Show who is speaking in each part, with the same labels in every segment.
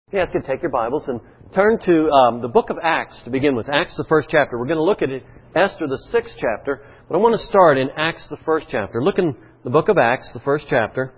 Speaker 1: You guys can take your Bibles and turn to the book of Acts to begin with. Acts, the first chapter. We're going to look at Esther, the sixth chapter, but I want to start in Acts, the first chapter. Look in the book of Acts, the first chapter.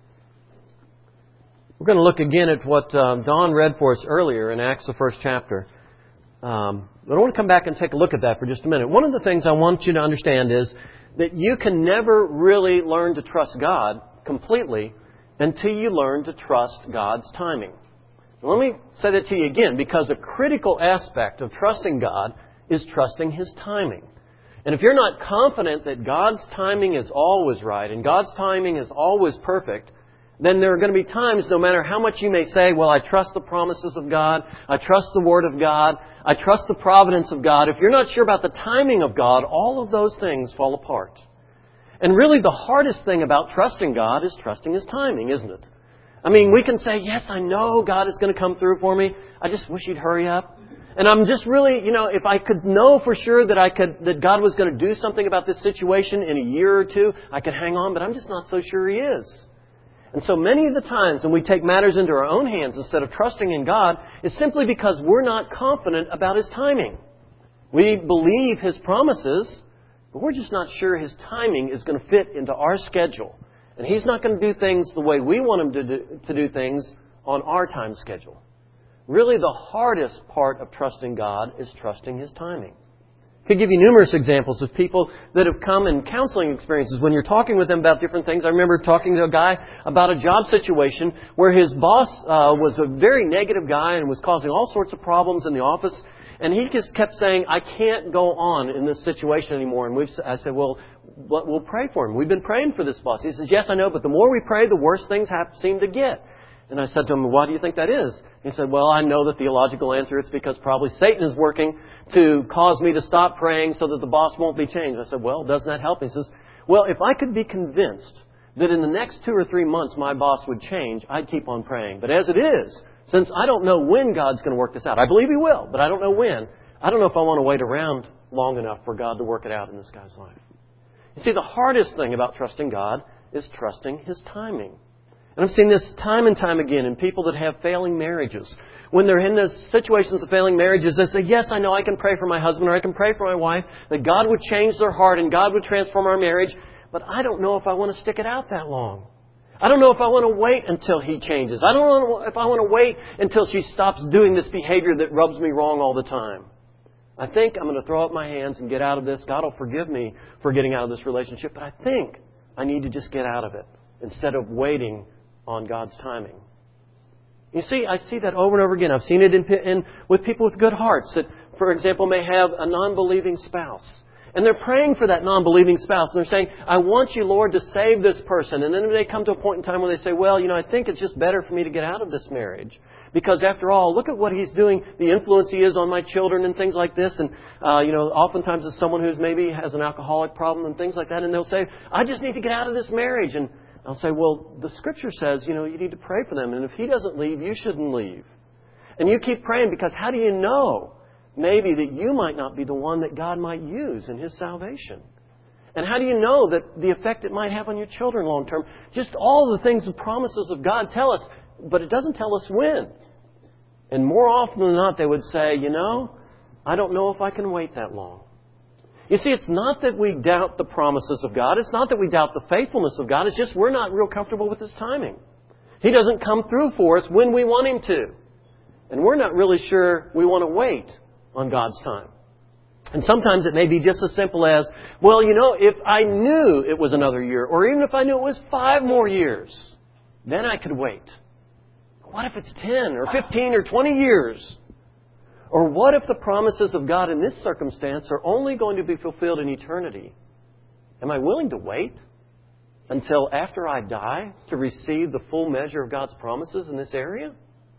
Speaker 1: We're going to look again at what Don read for us earlier in Acts, the first chapter. But I want to come back and take a look at that for just a minute. One of the things I want you to understand is that you can never really learn to trust God completely until you learn to trust God's timing. Let me say that to you again, because a critical aspect of trusting God is trusting His timing. And if you're not confident that God's timing is always right and God's timing is always perfect, then there are going to be times, no matter how much you may say, well, I trust the promises of God, I trust the Word of God, I trust the providence of God. If you're not sure about the timing of God, all of those things fall apart. And really the hardest thing about trusting God is trusting His timing, isn't it? I mean, we can say, yes, I know God is going to come through for me. I just wish He'd hurry up. And I'm just really, if I could know for sure that God was going to do something about this situation in a year or two, I could hang on, but I'm just not so sure He is. And so many of the times when we take matters into our own hands instead of trusting in God, is simply because we're not confident about His timing. We believe His promises, but we're just not sure His timing is going to fit into our schedule. And He's not going to do things the way we want Him to do things on our time schedule. Really, the hardest part of trusting God is trusting His timing. I could give you numerous examples of people that have come in counseling experiences. When you're talking with them about different things, I remember talking to a guy about a job situation where his boss was a very negative guy and was causing all sorts of problems in the office. And he just kept saying, I can't go on in this situation anymore. And I said, well, we'll pray for him. We've been praying for this boss. He says, yes, I know, but the more we pray, the worse things seem to get. And I said to him, why do you think that is? He said, well, I know the theological answer. It's because probably Satan is working to cause me to stop praying so that the boss won't be changed. I said, well, doesn't that help? He says, well, if I could be convinced that in the next 2 or 3 months my boss would change, I'd keep on praying. But as it is, since I don't know when God's going to work this out, I believe He will, but I don't know when. I don't know if I want to wait around long enough for God to work it out in this guy's life. You see, the hardest thing about trusting God is trusting His timing. And I've seen this time and time again in people that have failing marriages. When they're in those situations of failing marriages, they say, yes, I know I can pray for my husband or I can pray for my wife, that God would change their heart and God would transform our marriage, but I don't know if I want to stick it out that long. I don't know if I want to wait until he changes. I don't know if I want to wait until she stops doing this behavior that rubs me wrong all the time. I think I'm going to throw up my hands and get out of this. God will forgive me for getting out of this relationship, but I think I need to just get out of it instead of waiting on God's timing. You see, I see that over and over again. I've seen it with people with good hearts that, for example, may have a non-believing spouse. And they're praying for that non-believing spouse. And they're saying, I want you, Lord, to save this person. And then they come to a point in time where they say, well, I think it's just better for me to get out of this marriage. Because after all, look at what he's doing, the influence he is on my children and things like this. And, oftentimes it's someone who's maybe has an alcoholic problem and things like that. And they'll say, I just need to get out of this marriage. And I'll say, well, the Scripture says, you need to pray for them. And if he doesn't leave, you shouldn't leave. And you keep praying because how do you know maybe that you might not be the one that God might use in His salvation? And how do you know that the effect it might have on your children long term? Just all the things, the promises of God tell us, but it doesn't tell us when. And more often than not, they would say, I don't know if I can wait that long. You see, it's not that we doubt the promises of God. It's not that we doubt the faithfulness of God. It's just we're not real comfortable with His timing. He doesn't come through for us when we want Him to. And we're not really sure we want to wait on God's time. And sometimes it may be just as simple as, well, if I knew it was another year, or even if I knew it was 5 more years, then I could wait. What if it's 10 or 15 or 20 years? Or what if the promises of God in this circumstance are only going to be fulfilled in eternity? Am I willing to wait until after I die to receive the full measure of God's promises in this area?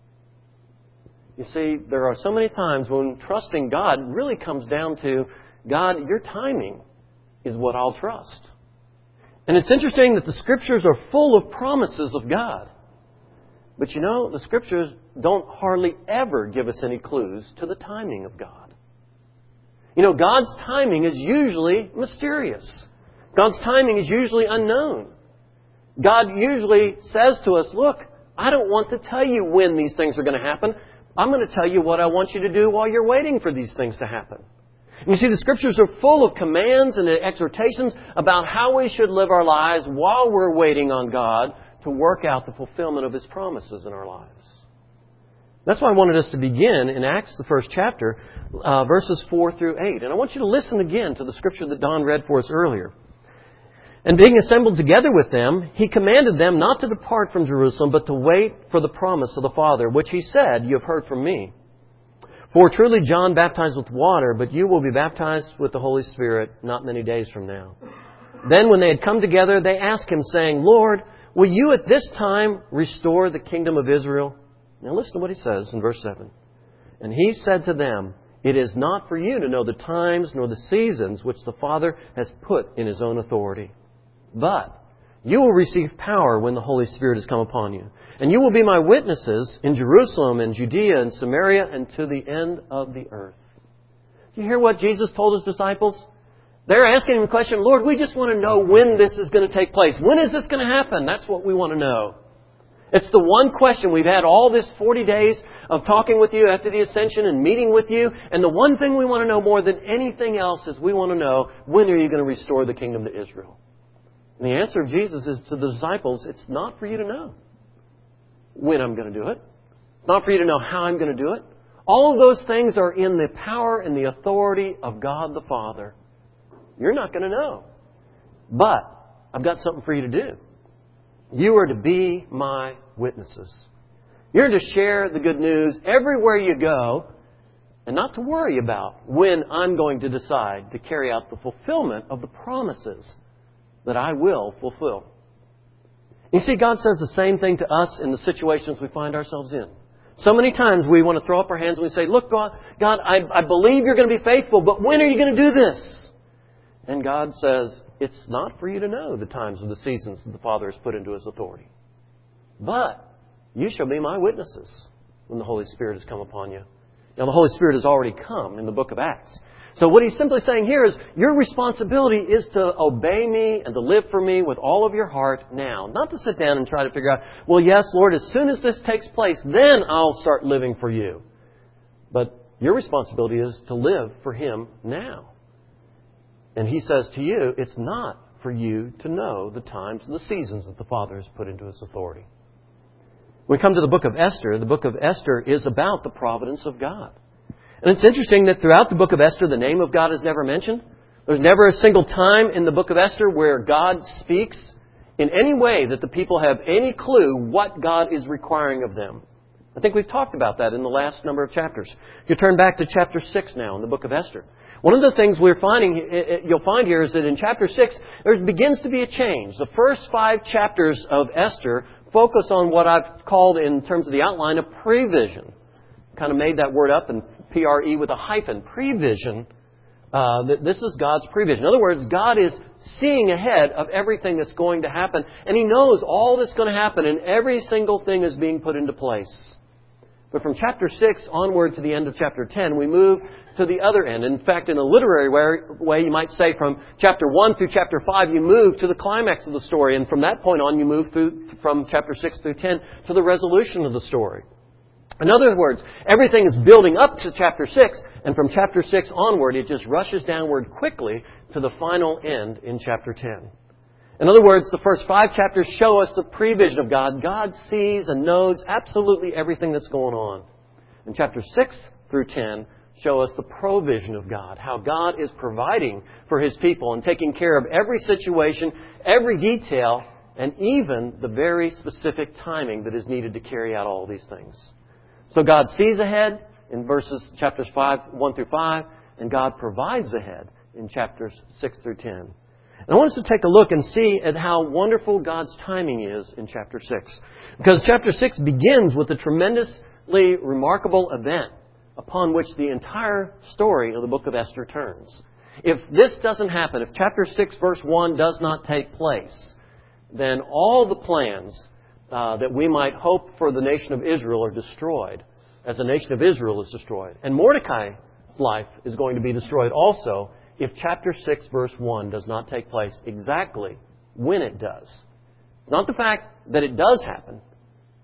Speaker 1: You see, there are so many times when trusting God really comes down to, God, your timing is what I'll trust. And it's interesting that the Scriptures are full of promises of God. But the Scriptures don't hardly ever give us any clues to the timing of God. God's timing is usually mysterious. God's timing is usually unknown. God usually says to us, look, I don't want to tell you when these things are going to happen. I'm going to tell you what I want you to do while you're waiting for these things to happen. And you see, the Scriptures are full of commands and exhortations about how we should live our lives while we're waiting on God to work out the fulfillment of His promises in our lives. That's why I wanted us to begin in Acts, the first chapter, verses 4 through 8. And I want you to listen again to the Scripture that Don read for us earlier. And being assembled together with them, He commanded them not to depart from Jerusalem, but to wait for the promise of the Father, which He said, "You have heard from me. For truly John baptized with water, but you will be baptized with the Holy Spirit not many days from now." Then when they had come together, they asked Him, saying, "Lord, will you at this time restore the kingdom of Israel?" Now listen to what He says in verse 7. "And He said to them, it is not for you to know the times nor the seasons which the Father has put in His own authority. But you will receive power when the Holy Spirit has come upon you. And you will be my witnesses in Jerusalem and Judea and Samaria and to the end of the earth." Do you hear what Jesus told His disciples? They're asking Him a question, "Lord, we just want to know when this is going to take place. When is this going to happen?" That's what we want to know. It's the one question. We've had all this 40 days of talking with you after the ascension and meeting with you. And the one thing we want to know more than anything else is we want to know, when are you going to restore the kingdom to Israel? And the answer of Jesus is to the disciples, it's not for you to know when I'm going to do it. It's not for you to know how I'm going to do it. All of those things are in the power and the authority of God the Father. You're not going to know. But I've got something for you to do. You are to be my witnesses. You're to share the good news everywhere you go and not to worry about when I'm going to decide to carry out the fulfillment of the promises that I will fulfill. You see, God says the same thing to us in the situations we find ourselves in. So many times we want to throw up our hands and we say, "Look, God, I believe you're going to be faithful, but when are you going to do this?" And God says, it's not for you to know the times or the seasons that the Father has put into His authority. But you shall be my witnesses when the Holy Spirit has come upon you. Now, the Holy Spirit has already come in the book of Acts. So what He's simply saying here is your responsibility is to obey me and to live for me with all of your heart now. Not to sit down and try to figure out, well, yes, Lord, as soon as this takes place, then I'll start living for you. But your responsibility is to live for Him now. And He says to you, it's not for you to know the times and the seasons that the Father has put into His authority. When we come to the book of Esther is about the providence of God. And it's interesting that throughout the book of Esther, the name of God is never mentioned. There's never a single time in the book of Esther where God speaks in any way that the people have any clue what God is requiring of them. I think we've talked about that in the last number of chapters. If you turn back to chapter 6 now in the book of Esther. One of the things you'll find here is that in chapter 6, there begins to be a change. The first 5 chapters of Esther focus on what I've called, in terms of the outline, a prevision. Kind of made that word up, and P-R-E with a hyphen. Prevision. This is God's prevision. In other words, God is seeing ahead of everything that's going to happen, and He knows all that's going to happen, and every single thing is being put into place. But from chapter 6 onward to the end of chapter 10, we move to the other end. In fact, in a literary way, you might say from chapter 1 through chapter 5, you move to the climax of the story. And from that point on, you move from chapter 6 through 10 to the resolution of the story. In other words, everything is building up to chapter 6, and from chapter 6 onward, it just rushes downward quickly to the final end in chapter 10. In other words, the first 5 chapters show us the prevision of God. God sees and knows absolutely everything that's going on. And chapters 6 through 10 show us the provision of God, how God is providing for His people and taking care of every situation, every detail, and even the very specific timing that is needed to carry out all these things. So God sees ahead in chapters 1 through 5, and God provides ahead in chapters 6 through 10. And I want us to take a look and see at how wonderful God's timing is in chapter 6. Because chapter 6 begins with a tremendously remarkable event upon which the entire story of the book of Esther turns. If this doesn't happen, if chapter 6 verse 1 does not take place, then all the plans that we might hope for the nation of Israel are destroyed, as the nation of Israel is destroyed. And Mordecai's life is going to be destroyed also if chapter 6 verse 1 does not take place exactly when it does. It's not the fact that it does happen.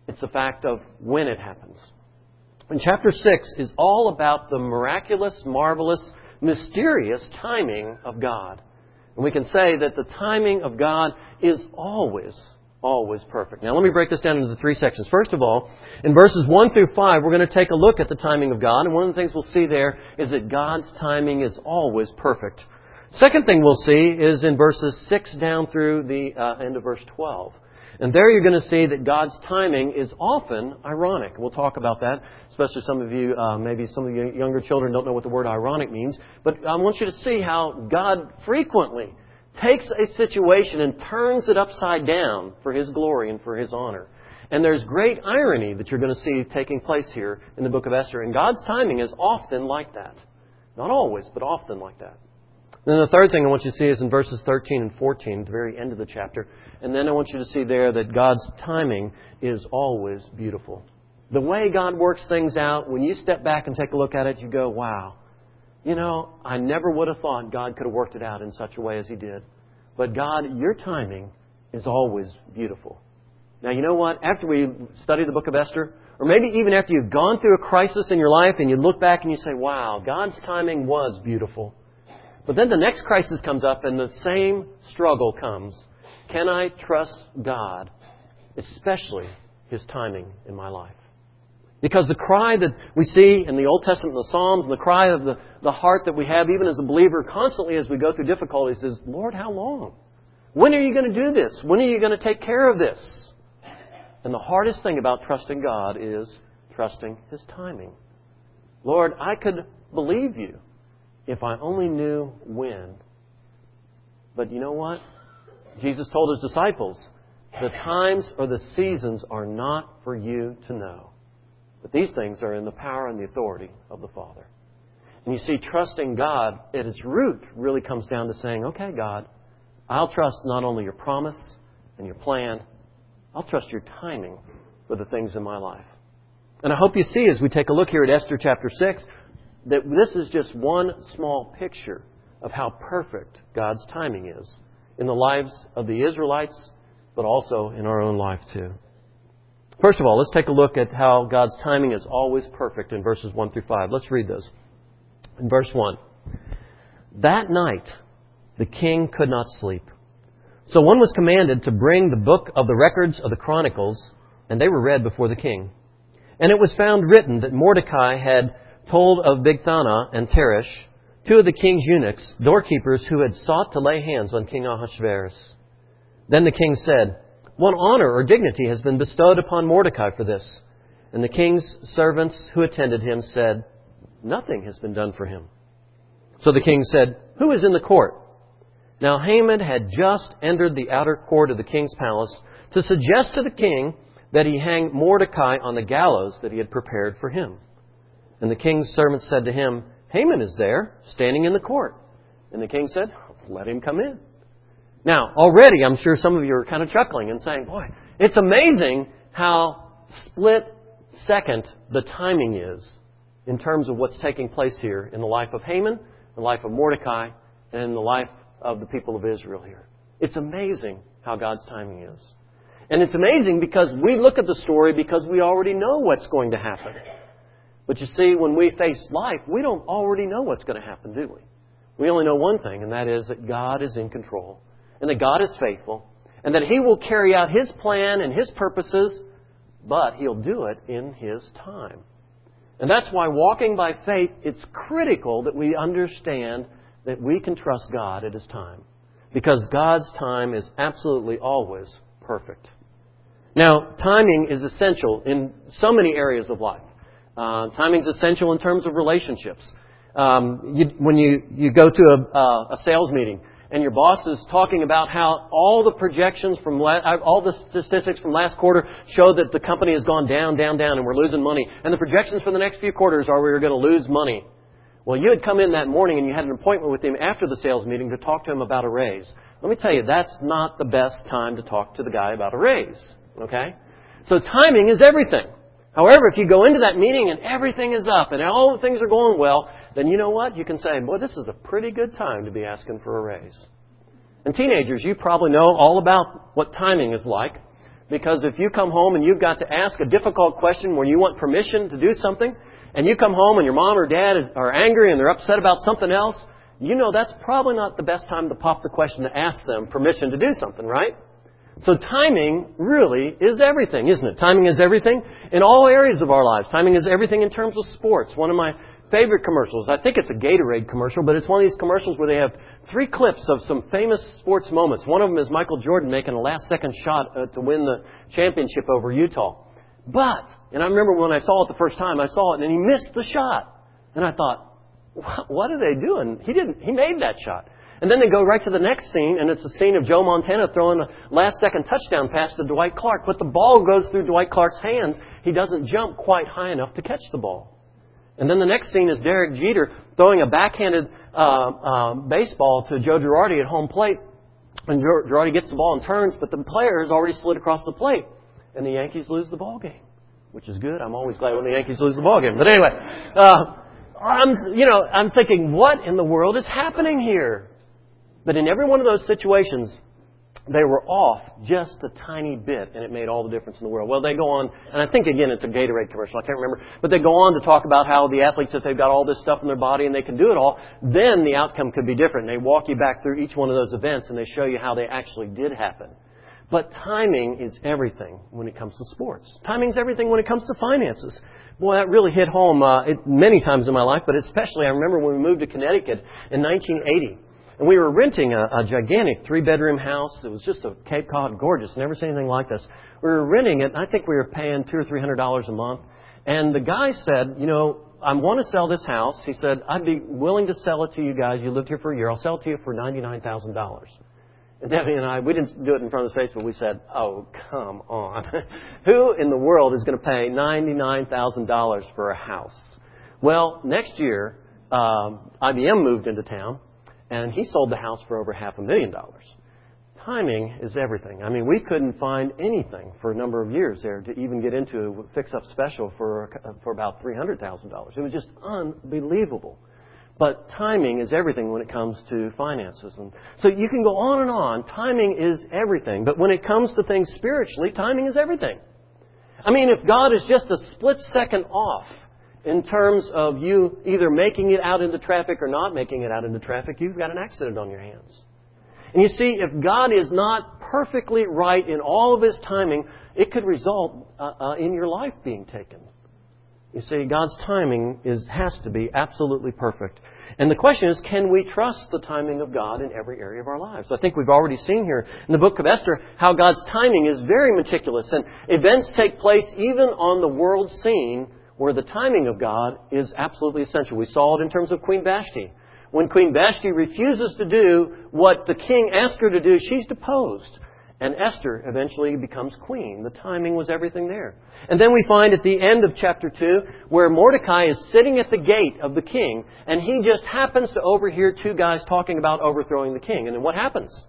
Speaker 1: It's the fact of when it happens. And chapter 6 is all about the miraculous, marvelous, mysterious timing of God. And we can say that the timing of God is always perfect. Now let me break this down into 3 sections. First of all, in verses 1 through 5, we're going to take a look at the timing of God. And one of the things we'll see there is that God's timing is always perfect. Second thing we'll see is in verses 6 down through the end of verse 12. And there you're going to see that God's timing is often ironic. We'll talk about that, especially some of you, maybe some of you younger children don't know what the word ironic means. But I want you to see how God frequently takes a situation and turns it upside down for His glory and for His honor. And there's great irony that you're going to see taking place here in the book of Esther. And God's timing is often like that. Not always, but often like that. Then the third thing I want you to see is in verses 13 and 14, at the very end of the chapter. And then I want you to see there that God's timing is always beautiful. The way God works things out, when you step back and take a look at it, you go, wow. You know, I never would have thought God could have worked it out in such a way as He did. But God, your timing is always beautiful. Now, you know what? After we study the book of Esther, or maybe even after you've gone through a crisis in your life and you look back and you say, wow, God's timing was beautiful. But then the next crisis comes up and the same struggle comes. Can I trust God, especially His timing in my life? Because the cry that we see in the Old Testament, the Psalms, and the cry of the heart that we have even as a believer constantly as we go through difficulties is, Lord, how long? When are you going to do this? When are you going to take care of this? And the hardest thing about trusting God is trusting His timing. Lord, I could believe You if I only knew when. But you know what? Jesus told His disciples, the times or the seasons are not for you to know. But these things are in the power and the authority of the Father. And you see, trusting God at its root really comes down to saying, okay, God, I'll trust not only Your promise and Your plan, I'll trust Your timing for the things in my life. And I hope you see as we take a look here at Esther chapter 6, that this is just one small picture of how perfect God's timing is in the lives of the Israelites, but also in our own life too. First of all, let's take a look at how God's timing is always perfect in verses 1 through 5. Let's read those. In verse 1, that night the king could not sleep. So one was commanded to bring the book of the records of the Chronicles, and they were read before the king. And it was found written that Mordecai had told of Bigthana and Teresh, two of the king's eunuchs, doorkeepers who had sought to lay hands on King Ahasuerus. Then the king said, what honor or dignity has been bestowed upon Mordecai for this? And the king's servants who attended him said, nothing has been done for him. So the king said, who is in the court? Now Haman had just entered the outer court of the king's palace to suggest to the king that he hang Mordecai on the gallows that he had prepared for him. And the king's servants said to him, Haman is there, standing in the court. And the king said, let him come in. Now, already I'm sure some of you are kind of chuckling and saying, boy, it's amazing how split second the timing is in terms of what's taking place here in the life of Haman, the life of Mordecai, and in the life of the people of Israel here. It's amazing how God's timing is. And it's amazing because we look at the story because we already know what's going to happen. But you see, when we face life, we don't already know what's going to happen, do we? We only know one thing, and that is that God is in control, and that God is faithful, and that He will carry out His plan and His purposes, but He'll do it in His time. And that's why walking by faith, it's critical that we understand that we can trust God at His time. Because God's time is absolutely always perfect. Now, timing is essential in so many areas of life. Timing is essential in terms of relationships. When you go to a sales meeting and your boss is talking about how all the projections from all the statistics from last quarter show that the company has gone down, and we're losing money. And the projections for the next few quarters are we're going to lose money. Well, you had come in that morning and you had an appointment with him after the sales meeting to talk to him about a raise. Let me tell you, that's not the best time to talk to the guy about a raise. Okay? So timing is everything. However, if you go into that meeting and everything is up and all the things are going well, then you know what? You can say, boy, this is a pretty good time to be asking for a raise. And teenagers, you probably know all about what timing is like. Because if you come home and you've got to ask a difficult question where you want permission to do something, and you come home and your mom or dad are angry and they're upset about something else, you know that's probably not the best time to pop the question to ask them permission to do something, right? So timing really is everything, isn't it? Timing is everything in all areas of our lives. Timing is everything in terms of sports. One of my favorite commercials, I think it's a Gatorade commercial, but it's one of these commercials where they have 3 clips of some famous sports moments. One of them is Michael Jordan making a last-second shot to win the championship over Utah. And I remember when I saw it the first time, I saw it and he missed the shot. And I thought, what are they doing? He made that shot. And then they go right to the next scene, and it's a scene of Joe Montana throwing a last-second touchdown pass to Dwight Clark. But the ball goes through Dwight Clark's hands. He doesn't jump quite high enough to catch the ball. And then the next scene is Derek Jeter throwing a backhanded baseball to Joe Girardi at home plate. And Girardi gets the ball and turns, but the player has already slid across the plate. And the Yankees lose the ball game, which is good. I'm always glad when the Yankees lose the ball game. But anyway, I'm thinking, what in the world is happening here? But in every one of those situations, they were off just a tiny bit, and it made all the difference in the world. Well, they go on, and I think, again, it's a Gatorade commercial. I can't remember. But they go on to talk about how the athletes, if they've got all this stuff in their body and they can do it all, then the outcome could be different. And they walk you back through each one of those events, and they show you how they actually did happen. But timing is everything when it comes to sports. Timing is everything when it comes to finances. Boy, that really hit home many times in my life, but especially I remember when we moved to Connecticut in 1980. And we were renting a gigantic 3-bedroom house. It was just a Cape Cod, gorgeous. Never seen anything like this. We were renting it, and I think we were paying $200 or $300 a month. And the guy said, I want to sell this house. He said, I'd be willing to sell it to you guys. You lived here for a year. I'll sell it to you for $99,000. And Debbie and I, we didn't do it in front of his face, but we said, oh, come on. Who in the world is going to pay $99,000 for a house? Well, next year, IBM moved into town. And he sold the house for over $500,000. Timing is everything. I mean, we couldn't find anything for a number of years there to even get into a fix-up special for about $300,000. It was just unbelievable. But timing is everything when it comes to finances. And so you can go on and on. Timing is everything. But when it comes to things spiritually, timing is everything. I mean, if God is just a split second off in terms of you either making it out into traffic or not making it out into traffic, you've got an accident on your hands. And you see, if God is not perfectly right in all of His timing, it could result in your life being taken. You see, God's timing has to be absolutely perfect. And the question is, can we trust the timing of God in every area of our lives? I think we've already seen here in the book of Esther how God's timing is very meticulous. And events take place even on the world scene where the timing of God is absolutely essential. We saw it in terms of Queen Vashti. When Queen Vashti refuses to do what the king asked her to do, she's deposed. And Esther eventually becomes queen. The timing was everything there. And then we find at the end of chapter 2 where Mordecai is sitting at the gate of the king, and he just happens to overhear 2 guys talking about overthrowing the king. And then what happens?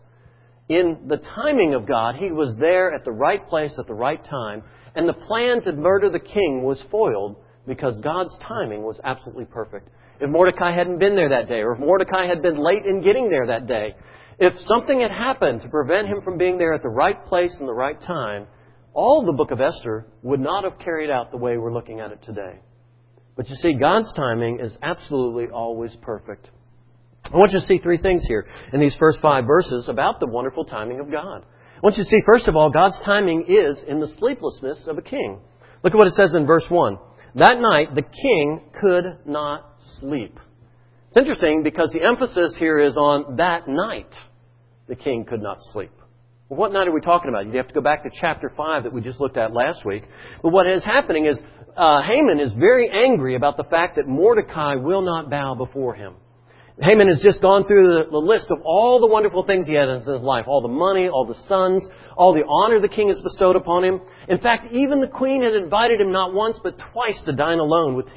Speaker 1: In the timing of God, he was there at the right place at the right time. And the plan to murder the king was foiled because God's timing was absolutely perfect. If Mordecai hadn't been there that day, or if Mordecai had been late in getting there that day, if something had happened to prevent him from being there at the right place and the right time, all the book of Esther would not have carried out the way we're looking at it today. But you see, God's timing is absolutely always perfect. I want you to see 3 things here in these first 5 verses about the wonderful timing of God. I want you to see, first of all, God's timing is in the sleeplessness of a king. Look at what it says in verse 1. That night, the king could not sleep. It's interesting because the emphasis here is on that night. The king could not sleep. Well, what night are we talking about? You'd have to go back to chapter 5 that we just looked at last week. But what is happening is Haman is very angry about the fact that Mordecai will not bow before him. Haman has just gone through the list of all the wonderful things he had in his life. All the money, all the sons, all the honor the king has bestowed upon him. In fact, even the queen had invited him not once but twice to dine alone with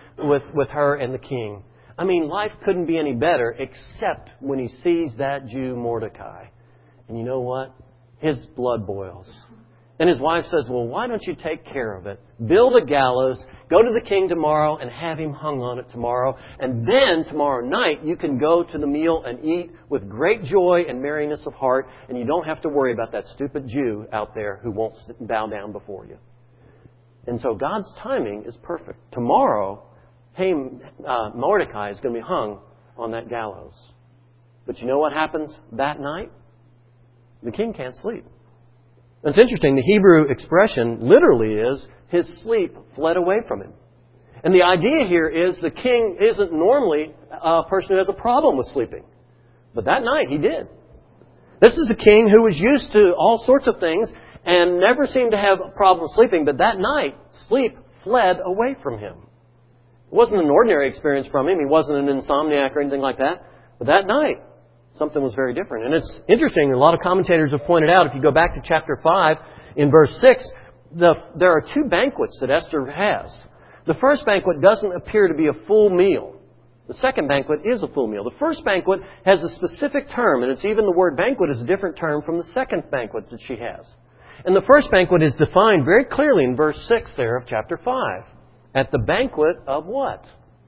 Speaker 1: her and the king. I mean, life couldn't be any better except when he sees that Jew Mordecai. And you know what? His blood boils. And his wife says, well, why don't you take care of it? Build a gallows, go to the king tomorrow and have him hung on it tomorrow. And then tomorrow night you can go to the meal and eat with great joy and merriness of heart. And you don't have to worry about that stupid Jew out there who won't bow down before you. And so God's timing is perfect. Tomorrow, Mordecai is going to be hung on that gallows. But you know what happens that night? The king can't sleep. It's interesting, the Hebrew expression literally is, his sleep fled away from him. And the idea here is the king isn't normally a person who has a problem with sleeping. But that night he did. This is a king who was used to all sorts of things and never seemed to have a problem sleeping. But that night, sleep fled away from him. It wasn't an ordinary experience from him. He wasn't an insomniac or anything like that. But that night, something was very different. And it's interesting, a lot of commentators have pointed out, if you go back to chapter 5, in verse 6, there are two banquets that Esther has. The first banquet doesn't appear to be a full meal. The second banquet is a full meal. The first banquet has a specific term, and it's even the word banquet is a different term from the second banquet that she has. And the first banquet is defined very clearly in verse 6 there of chapter 5. At the banquet of what?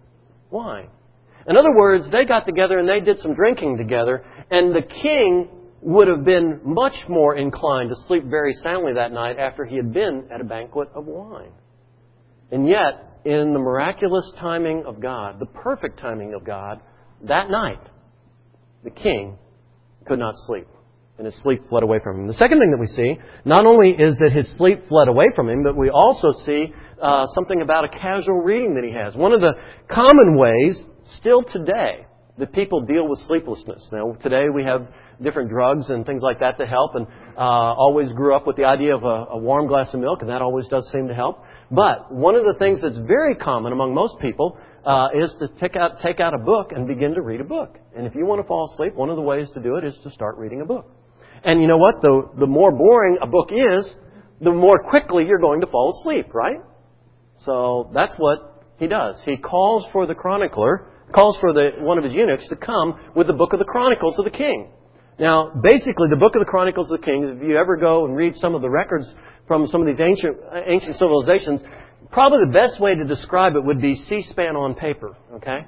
Speaker 1: Wine. In other words, they got together and they did some drinking together, and the king would have been much more inclined to sleep very soundly that night after he had been at a banquet of wine. And yet, in the miraculous timing of God, the perfect timing of God, that night, the king could not sleep, and his sleep fled away from him. The second thing that we see, not only is that his sleep fled away from him, but we also see something about a casual reading that he has. One of the common ways still today that people deal with sleeplessness. Now, today we have different drugs and things like that to help, and always grew up with the idea of a warm glass of milk, and that always does seem to help. But one of the things that's very common among most people is to take out a book and begin to read a book. And if you want to fall asleep, one of the ways to do it is to start reading a book. And you know what? The more boring a book is, the more quickly you're going to fall asleep, right? So that's what he does. He calls for the chronicler, calls for one of his eunuchs to come with the book of the Chronicles of the king. Now, basically, the book of the Chronicles of the King, if you ever go and read some of the records from some of these ancient civilizations, probably the best way to describe it would be C-SPAN on paper, okay?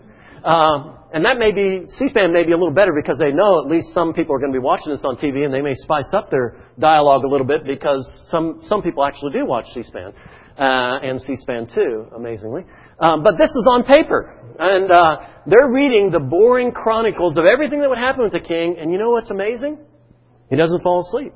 Speaker 1: And that may be, C-SPAN may be a little better because they know at least some people are going to be watching this on TV, and they may spice up their dialogue a little bit because some people actually do watch C-SPAN, and C-SPAN too, amazingly. But this is on paper. And they're reading the boring chronicles of everything that would happen with the king. And you know what's amazing? He doesn't fall asleep.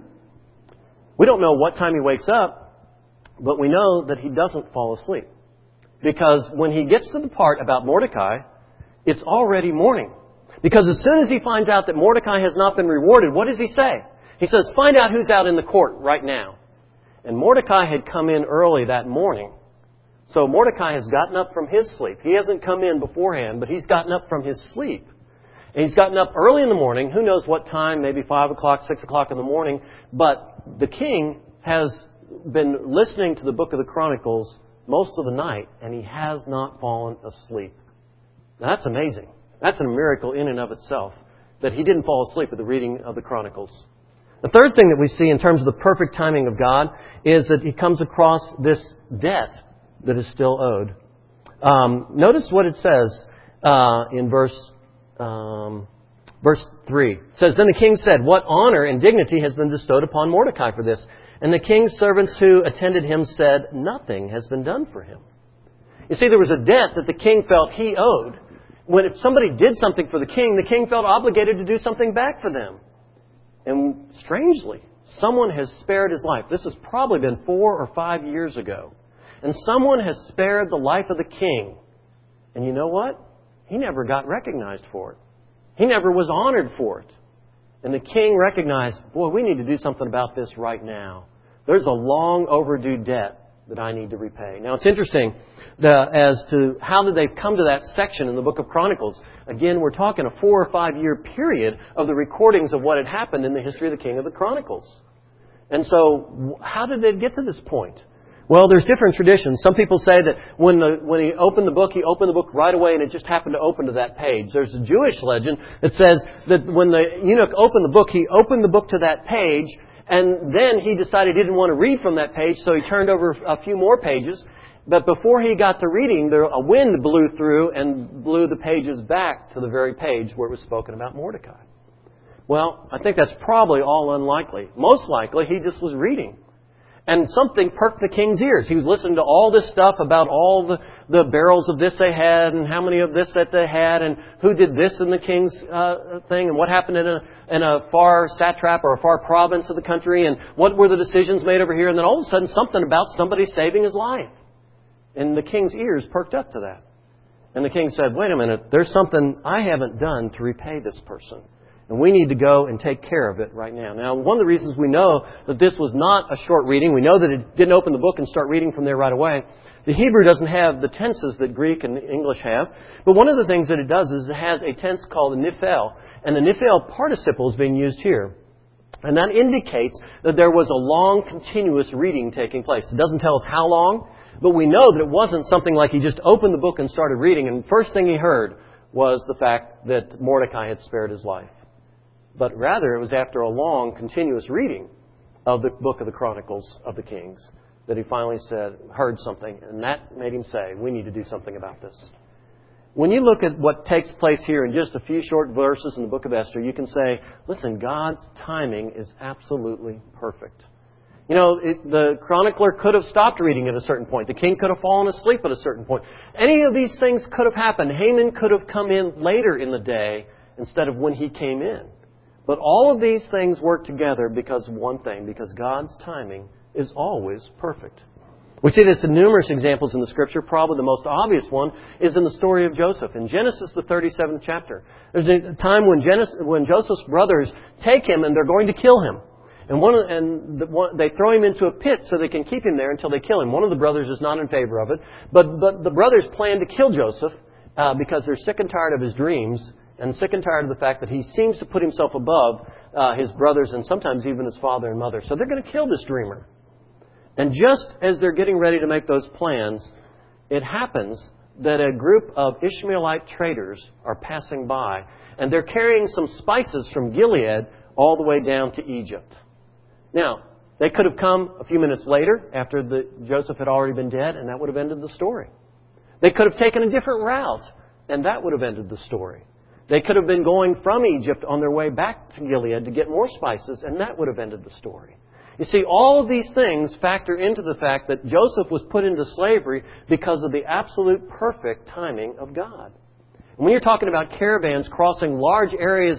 Speaker 1: We don't know what time he wakes up, but we know that he doesn't fall asleep. Because when he gets to the part about Mordecai, it's already morning. Because as soon as he finds out that Mordecai has not been rewarded, what does he say? He says, find out who's out in the court right now. And Mordecai had come in early that morning. So Mordecai has gotten up from his sleep. He hasn't come in beforehand, but he's gotten up from his sleep. And he's gotten up early in the morning, who knows what time, maybe 5 o'clock, 6 o'clock in the morning. But the king has been listening to the book of the Chronicles most of the night, and he has not fallen asleep. Now that's amazing. That's a miracle in and of itself, that he didn't fall asleep at the reading of the Chronicles. The third thing that we see in terms of the perfect timing of God is that he comes across this debt that is still owed. Notice what it says in verse 3. It says, Then the king said, What honor and dignity has been bestowed upon Mordecai for this? And the king's servants who attended him said, Nothing has been done for him. You see, there was a debt that the king felt he owed. If somebody did something for the king felt obligated to do something back for them. And strangely, someone has spared his life. This has probably been 4 or 5 years ago. And someone has spared the life of the king. And you know what? He never got recognized for it. He never was honored for it. And the king recognized, boy, we need to do something about this right now. There's a long overdue debt that I need to repay. Now, it's interesting as to how did they come to that section in the book of Chronicles. Again, we're talking a 4 or 5 year period of the recordings of what had happened in the history of the king of the Chronicles. And so, how did they get to this point? Well, there's different traditions. Some people say that when he opened the book right away and it just happened to open to that page. There's a Jewish legend that says that when the eunuch opened the book, he opened the book to that page And then he decided he didn't want to read from that page, so he turned over a few more pages. But before he got to reading, a wind blew through and blew the pages back to the very page where it was spoken about Mordecai. Well, I think that's probably all unlikely. Most likely, he just was reading. And something perked the king's ears. He was listening to all this stuff about all the barrels of this they had and how many of this that they had and who did this in the king's thing and what happened in a far satrap or a far province of the country and what were the decisions made over here. And then all of a sudden something about somebody saving his life. And the king's ears perked up to that. And the king said, wait a minute, there's something I haven't done to repay this person. And we need to go and take care of it right now. Now, one of the reasons we know that this was not a short reading, we know that it didn't open the book and start reading from there right away. The Hebrew doesn't have the tenses that Greek and English have. But one of the things that it does is it has a tense called a niphel. And the niphel participle is being used here. And that indicates that there was a long, continuous reading taking place. It doesn't tell us how long, but we know that it wasn't something like he just opened the book and started reading. And the first thing he heard was the fact that Mordecai had spared his life. But rather, it was after a long, continuous reading of the book of the Chronicles of the Kings that he finally heard something, and that made him say, we need to do something about this. When you look at what takes place here in just a few short verses in the book of Esther, you can say, listen, God's timing is absolutely perfect. You know, the chronicler could have stopped reading at a certain point. The king could have fallen asleep at a certain point. Any of these things could have happened. Haman could have come in later in the day instead of when he came in. But all of these things work together because of one thing, because God's timing is always perfect. We see this in numerous examples in the Scripture. Probably the most obvious one is in the story of Joseph. In Genesis, the 37th chapter, there's a time when Joseph's brothers take him and they're going to kill him. And they throw him into a pit so they can keep him there until they kill him. One of the brothers is not in favor of it. But the brothers plan to kill Joseph because they're sick and tired of his dreams and sick and tired of the fact that he seems to put himself above his brothers and sometimes even his father and mother. So they're going to kill this dreamer. And just as they're getting ready to make those plans, it happens that a group of Ishmaelite traders are passing by. And they're carrying some spices from Gilead all the way down to Egypt. Now, they could have come a few minutes later after Joseph had already been dead, and that would have ended the story. They could have taken a different route, and that would have ended the story. They could have been going from Egypt on their way back to Gilead to get more spices, and that would have ended the story. You see, all of these things factor into the fact that Joseph was put into slavery because of the absolute perfect timing of God. And when you're talking about caravans crossing large areas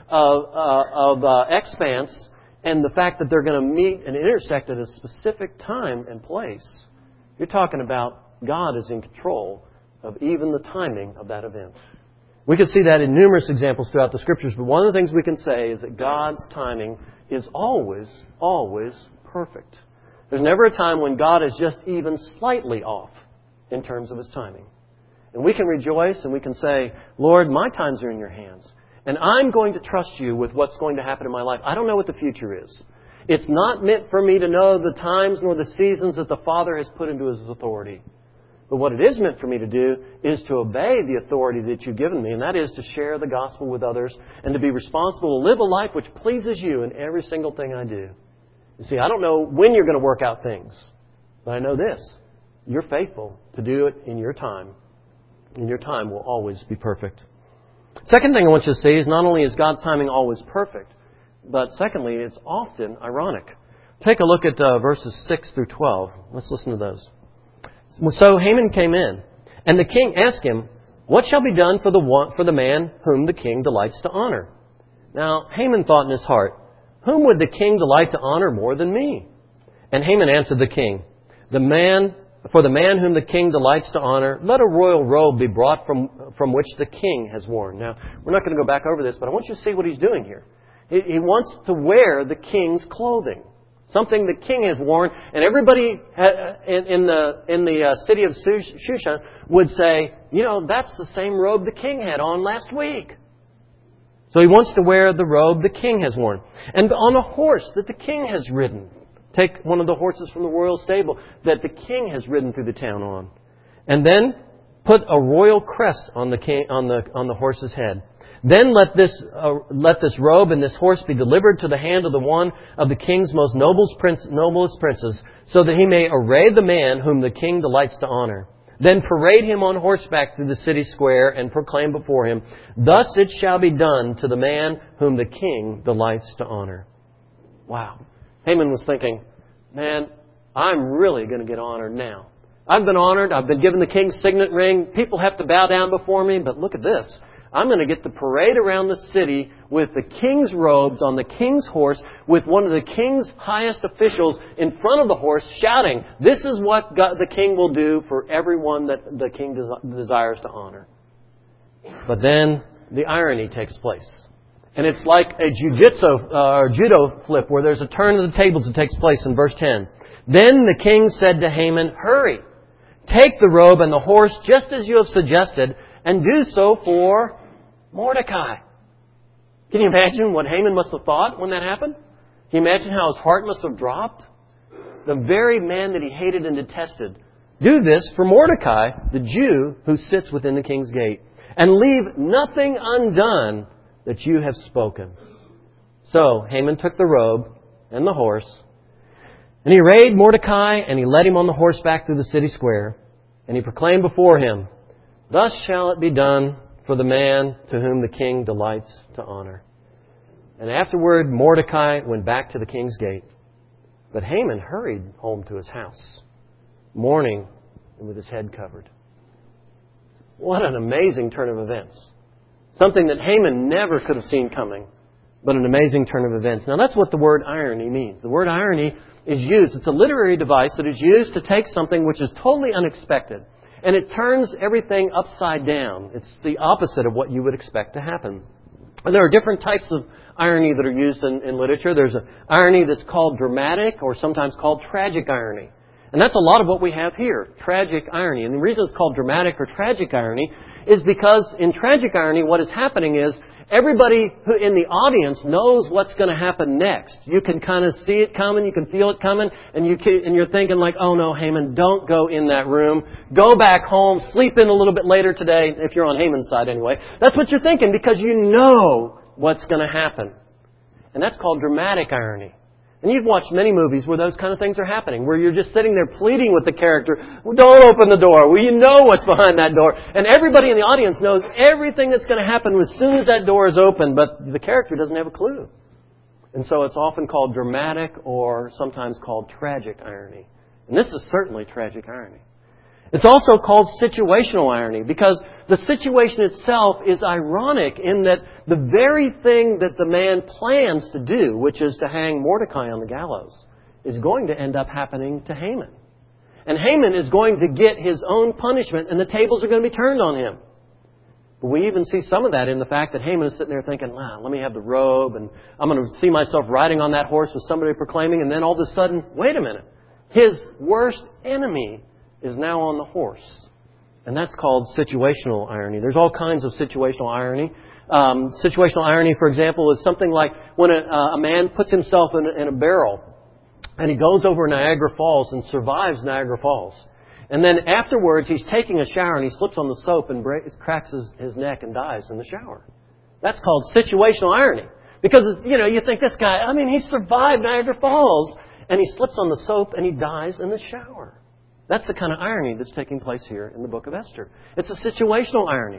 Speaker 1: of expanse, and the fact that they're going to meet and intersect at a specific time and place, you're talking about God is in control of even the timing of that event. We can see that in numerous examples throughout the Scriptures, but one of the things we can say is that God's timing is always, always perfect. There's never a time when God is just even slightly off in terms of His timing. And we can rejoice and we can say, Lord, my times are in your hands. And I'm going to trust you with what's going to happen in my life. I don't know what the future is. It's not meant for me to know the times nor the seasons that the Father has put into His authority. But what it is meant for me to do is to obey the authority that you've given me, and that is to share the gospel with others and to be responsible to live a life which pleases you in every single thing I do. You see, I don't know when you're going to work out things, but I know this. You're faithful to do it in your time, and your time will always be perfect. Second thing I want you to see is not only is God's timing always perfect, but secondly, it's often ironic. Take a look at verses 6 through 12. Let's listen to those. So Haman came in, and the king asked him, what shall be done for the man whom the king delights to honor? Now Haman thought in his heart, whom would the king delight to honor more than me? And Haman answered the king, for the man whom the king delights to honor, let a royal robe be brought from which the king has worn. Now, we're not going to go back over this, but I want you to see what he's doing here. He wants to wear the king's clothing. Something the king has worn, and everybody in the city of Shushan would say, you know, that's the same robe the king had on last week. So he wants to wear the robe the king has worn. And on a horse that the king has ridden. Take one of the horses from the royal stable that the king has ridden through the town on. And then put a royal crest on the horse's head. Then let this robe and this horse be delivered to the hand of the one of the king's most noblest princes, so that he may array the man whom the king delights to honor. Then parade him on horseback through the city square and proclaim before him, thus it shall be done to the man whom the king delights to honor. Wow. Haman was thinking, man, I'm really going to get honored now. I've been honored. I've been given the king's signet ring. People have to bow down before me. But look at this. I'm going to get to parade around the city with the king's robes on the king's horse, with one of the king's highest officials in front of the horse shouting, this is what the king will do for everyone that the king desires to honor. But then the irony takes place. And it's like a judo flip where there's a turn of the tables that takes place in verse 10. Then the king said to Haman, hurry, take the robe and the horse just as you have suggested, and do so for Mordecai. Can you imagine what Haman must have thought when that happened? Can you imagine how his heart must have dropped? The very man that he hated and detested. Do this for Mordecai, the Jew who sits within the king's gate, and leave nothing undone that you have spoken. So Haman took the robe and the horse, and he arrayed Mordecai, and he led him on the horseback through the city square, and he proclaimed before him, thus shall it be done for the man to whom the king delights to honor. And afterward Mordecai went back to the king's gate. But Haman hurried home to his house, mourning and with his head covered. What an amazing turn of events. Something that Haman never could have seen coming, but an amazing turn of events. Now that's what the word irony means. The word irony is used. It's a literary device that is used to take something which is totally unexpected, and it turns everything upside down. It's the opposite of what you would expect to happen. And there are different types of irony that are used in literature. There's an irony that's called dramatic, or sometimes called tragic irony. And that's a lot of what we have here, tragic irony. And the reason it's called dramatic or tragic irony is because in tragic irony what is happening is everybody who in the audience knows what's going to happen next. You can kind of see it coming, you can feel it coming, and you're thinking like, oh no, Haman, don't go in that room. Go back home, sleep in a little bit later today, if you're on Haman's side anyway. That's what you're thinking because you know what's going to happen. And that's called dramatic irony. And you've watched many movies where those kind of things are happening, where you're just sitting there pleading with the character, well, don't open the door. Well, you know what's behind that door. And everybody in the audience knows everything that's going to happen as soon as that door is open, but the character doesn't have a clue. And so it's often called dramatic or sometimes called tragic irony. And this is certainly tragic irony. It's also called situational irony because the situation itself is ironic in that the very thing that the man plans to do, which is to hang Mordecai on the gallows, is going to end up happening to Haman. And Haman is going to get his own punishment and the tables are going to be turned on him. But we even see some of that in the fact that Haman is sitting there thinking, wow, let me have the robe and I'm going to see myself riding on that horse with somebody proclaiming, and then all of a sudden, wait a minute, his worst enemy is now on the horse. And that's called situational irony. There's all kinds of situational irony. Situational irony, for example, is something like when a man puts himself in a barrel and he goes over Niagara Falls and survives Niagara Falls. And then afterwards he's taking a shower and he slips on the soap and cracks his neck and dies in the shower. That's called situational irony. Because, you think this guy, he survived Niagara Falls and he slips on the soap and he dies in the shower. That's the kind of irony that's taking place here in the book of Esther. It's a situational irony.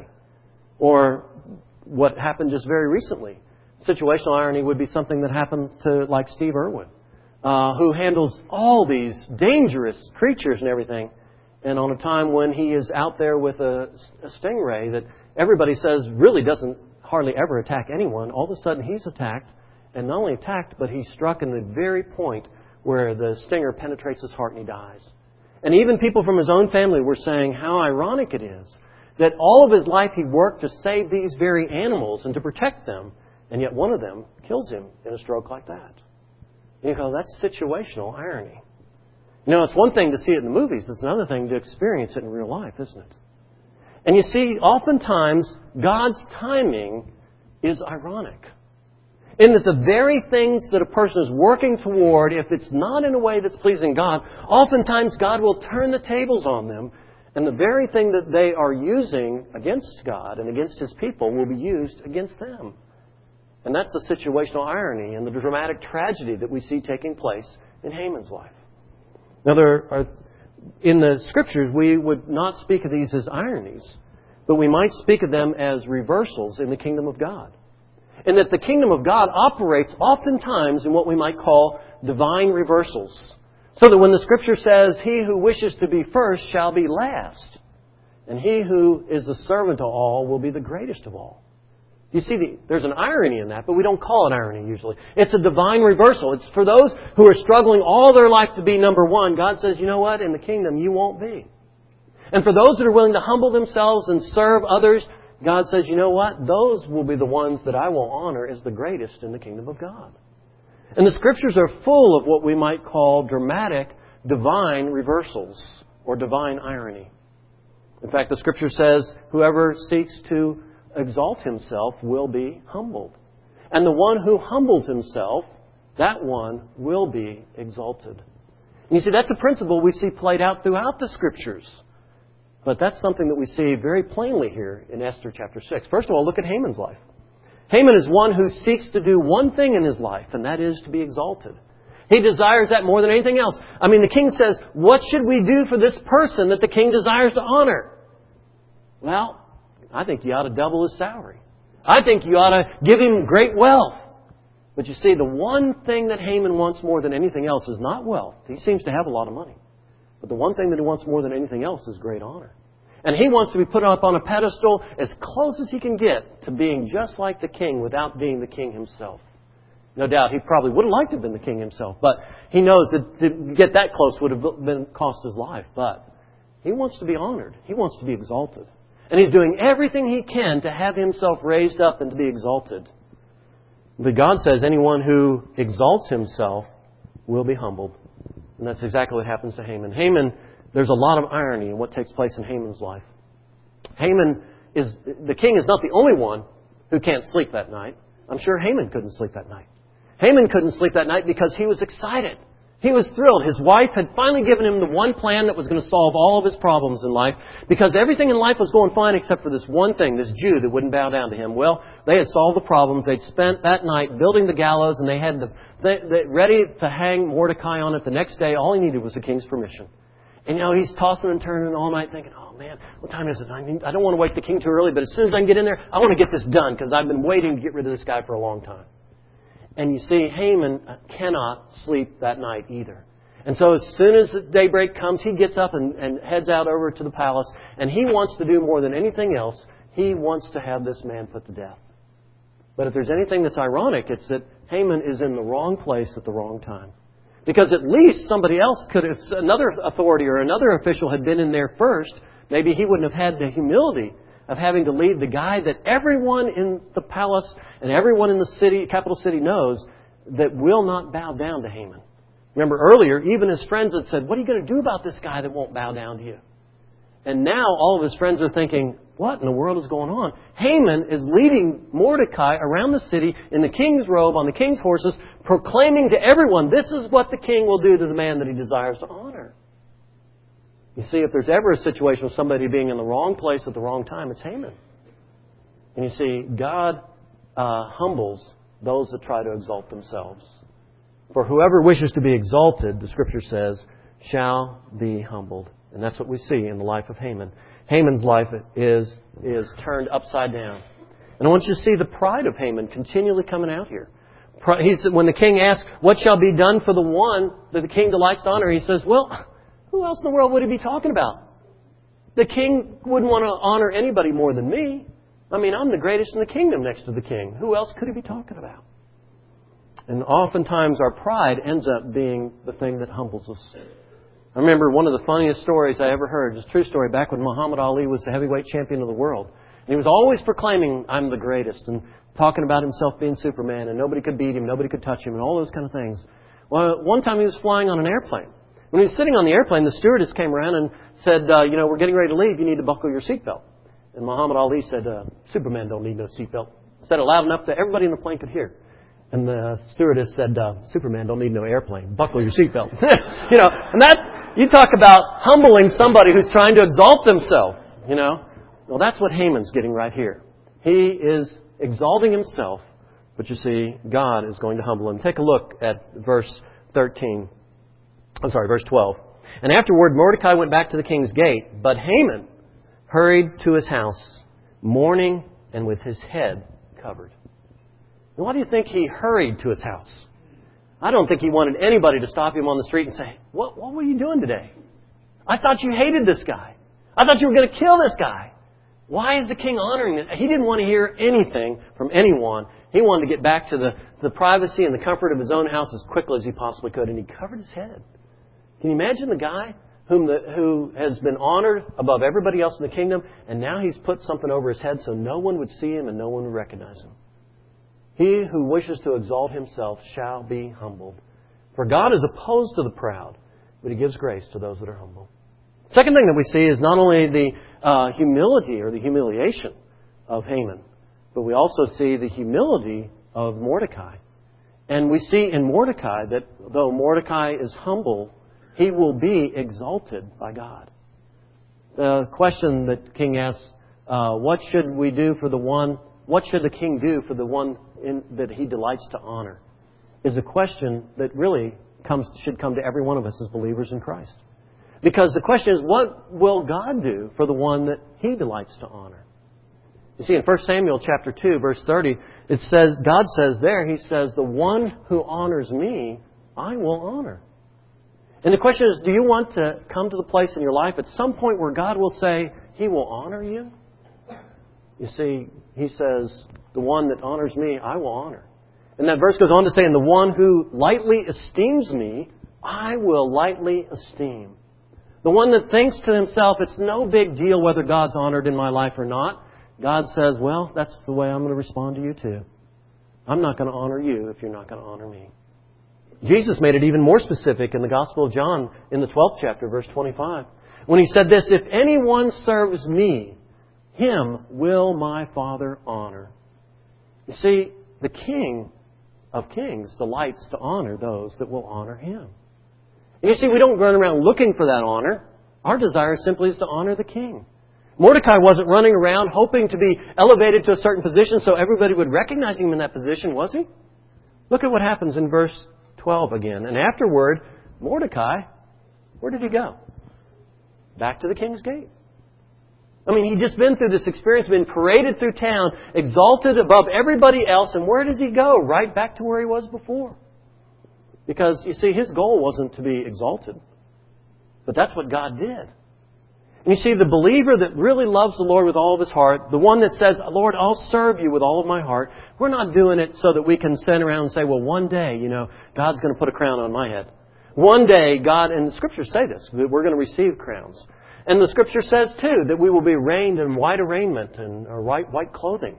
Speaker 1: Or what happened just very recently. Situational irony would be something that happened to like Steve Irwin, who handles all these dangerous creatures and everything. And on a time when he is out there with a stingray that everybody says really doesn't hardly ever attack anyone, all of a sudden he's attacked. And not only attacked, but he's struck in the very point where the stinger penetrates his heart and he dies. And even people from his own family were saying how ironic it is that all of his life he worked to save these very animals and to protect them, and yet one of them kills him in a stroke like that. And you go, that's situational irony. It's one thing to see it in the movies. It's another thing to experience it in real life, isn't it? And you see, oftentimes, God's timing is ironic. In that the very things that a person is working toward, if it's not in a way that's pleasing God, oftentimes God will turn the tables on them And the very thing that they are using against God and against His people will be used against them. And that's the situational irony and the dramatic tragedy that we see taking place in Haman's life. Now, in the Scriptures, we would not speak of these as ironies, but we might speak of them as reversals in the kingdom of God. And that the kingdom of God operates oftentimes in what we might call divine reversals. So that when the Scripture says, "He who wishes to be first shall be last, and he who is a servant to all will be the greatest of all." You see, there's an irony in that, but we don't call it irony usually. It's a divine reversal. It's for those who are struggling all their life to be number one. God says, you know what? In the kingdom, you won't be. And for those that are willing to humble themselves and serve others, God says, you know what? Those will be the ones that I will honor as the greatest in the kingdom of God. And the Scriptures are full of what we might call dramatic divine reversals or divine irony. In fact, the Scripture says, whoever seeks to exalt himself will be humbled. And the one who humbles himself, that one will be exalted. And you see, that's a principle we see played out throughout the Scriptures. But that's something that we see very plainly here in Esther chapter 6. First of all, look at Haman's life. Haman is one who seeks to do one thing in his life, and that is to be exalted. He desires that more than anything else. I mean, the king says, what should we do for this person that the king desires to honor? Well, I think you ought to double his salary. I think you ought to give him great wealth. But you see, the one thing that Haman wants more than anything else is not wealth. He seems to have a lot of money. But the one thing that he wants more than anything else is great honor. And he wants to be put up on a pedestal as close as he can get to being just like the king without being the king himself. No doubt he probably would have liked to have been the king himself, but he knows that to get that close would have cost his life. But he wants to be honored. He wants to be exalted. And he's doing everything he can to have himself raised up and to be exalted. But God says anyone who exalts himself will be humbled. And that's exactly what happens to Haman. There's a lot of irony in what takes place in Haman's life. The king is not the only one who can't sleep that night. I'm sure Haman couldn't sleep that night. Haman couldn't sleep that night because he was excited. He was thrilled. His wife had finally given him the one plan that was going to solve all of his problems in life, because everything in life was going fine except for this one thing, this Jew that wouldn't bow down to him. Well, they had solved the problems. They'd spent that night building the gallows, and they had ready to hang Mordecai on it the next day. All he needed was the king's permission. And, he's tossing and turning all night thinking, oh, man, what time is it? I don't want to wake the king too early, but as soon as I can get in there, I want to get this done because I've been waiting to get rid of this guy for a long time. And you see, Haman cannot sleep that night either. And so as soon as daybreak comes, he gets up and heads out over to the palace. And he wants to do more than anything else. He wants to have this man put to death. But if there's anything that's ironic, it's that Haman is in the wrong place at the wrong time. Because at least somebody else could have, another authority or another official had been in there first, maybe he wouldn't have had the humility of having to lead the guy that everyone in the palace and everyone in the city, capital city, knows that will not bow down to Haman. Remember earlier, even his friends had said, what are you going to do about this guy that won't bow down to you? And now all of his friends are thinking, what in the world is going on? Haman is leading Mordecai around the city in the king's robe on the king's horses, proclaiming to everyone, this is what the king will do to the man that he desires to honor. You see, if there's ever a situation of somebody being in the wrong place at the wrong time, it's Haman. And you see, God humbles those that try to exalt themselves. For whoever wishes to be exalted, the Scripture says, shall be humbled. And that's what we see in the life of Haman. Haman's life is turned upside down. And I want you to see the pride of Haman continually coming out here. When the king asks, what shall be done for the one that the king delights to honor, he says, well, who else in the world would he be talking about? The king wouldn't want to honor anybody more than me. I mean, I'm the greatest in the kingdom next to the king. Who else could he be talking about? And oftentimes our pride ends up being the thing that humbles us. I remember one of the funniest stories I ever heard. It's a true story. Back when Muhammad Ali was the heavyweight champion of the world. And he was always proclaiming, I'm the greatest. And talking about himself being Superman. And nobody could beat him. Nobody could touch him. And all those kind of things. Well, one time he was flying on an airplane. When he was sitting on the airplane, the stewardess came around and said, we're getting ready to leave. You need to buckle your seatbelt. And Muhammad Ali said, Superman don't need no seatbelt. Said it loud enough that everybody in the plane could hear. And the stewardess said, Superman don't need no airplane. Buckle your seatbelt. And You talk about humbling somebody who's trying to exalt themselves, Well, that's what Haman's getting right here. He is exalting himself, but you see, God is going to humble him. Take a look at verse 12. And afterward, Mordecai went back to the king's gate, but Haman hurried to his house, mourning and with his head covered. And why do you think he hurried to his house? I don't think he wanted anybody to stop him on the street and say, What were you doing today? I thought you hated this guy. I thought you were going to kill this guy. Why is the king honoring it? He didn't want to hear anything from anyone. He wanted to get back to the privacy and the comfort of his own house as quickly as he possibly could, and he covered his head. Can you imagine the guy who has been honored above everybody else in the kingdom, and now he's put something over his head so no one would see him and no one would recognize him? He who wishes to exalt himself shall be humbled. For God is opposed to the proud, but He gives grace to those that are humble. Second thing that we see is not only the humility or the humiliation of Haman, but we also see the humility of Mordecai. And we see in Mordecai that though Mordecai is humble, he will be exalted by God. The question that the king asks, what should we do for the one, what should the king do for the one that he delights to honor, is a question that really should come to every one of us as believers in Christ. Because the question is, what will God do for the one that He delights to honor? You see, in 1 Samuel chapter 2, verse 30, it says, God says there, He says, the one who honors me, I will honor. And the question is, do you want to come to the place in your life at some point where God will say, He will honor you? You see, He says, the one that honors me, I will honor. And that verse goes on to say, and the one who lightly esteems me, I will lightly esteem. The one that thinks to himself, it's no big deal whether God's honored in my life or not. God says, well, that's the way I'm going to respond to you too. I'm not going to honor you if you're not going to honor me. Jesus made it even more specific in the Gospel of John in the 12th chapter, verse 25. When He said this, if anyone serves me, him will my Father honor. You see, the King of Kings delights to honor those that will honor Him. And you see, we don't run around looking for that honor. Our desire simply is to honor the King. Mordecai wasn't running around hoping to be elevated to a certain position so everybody would recognize him in that position, was he? Look at what happens in verse 12 again. And afterward, Mordecai, where did he go? Back to the king's gate. I mean, he'd just been through this experience, been paraded through town, exalted above everybody else, and where does he go? Right back to where he was before. Because, you see, his goal wasn't to be exalted. But that's what God did. And you see, the believer that really loves the Lord with all of his heart, the one that says, Lord, I'll serve you with all of my heart, we're not doing it so that we can sit around and say, well, one day, God's going to put a crown on my head. One day, God, and the Scriptures say this, that we're going to receive crowns. And the Scripture says, too, that we will be arrayed in white arraignment and white clothing.